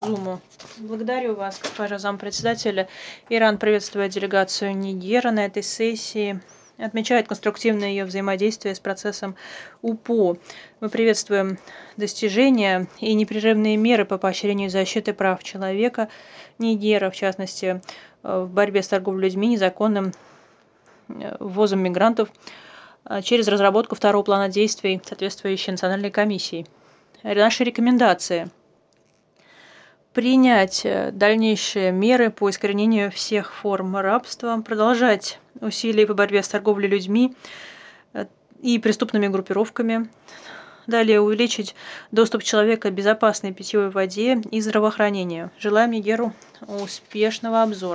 Зуму. Благодарю вас, госпожа зампредседателя. Иран приветствует делегацию Нигера на этой сессии, отмечает конструктивное ее взаимодействие с процессом УПО. Мы приветствуем достижения и непрерывные меры по поощрению защиты прав человека Нигера, в частности, в борьбе с торговлей людьми, незаконным ввозом мигрантов, через разработку второго плана действий, соответствующей национальной комиссией. Наши рекомендации – принять дальнейшие меры по искоренению всех форм рабства, продолжать усилия по борьбе с торговлей людьми и преступными группировками, далее увеличить доступ человека к безопасной питьевой воде и здравоохранению. Желаем Нигеру успешного обзора.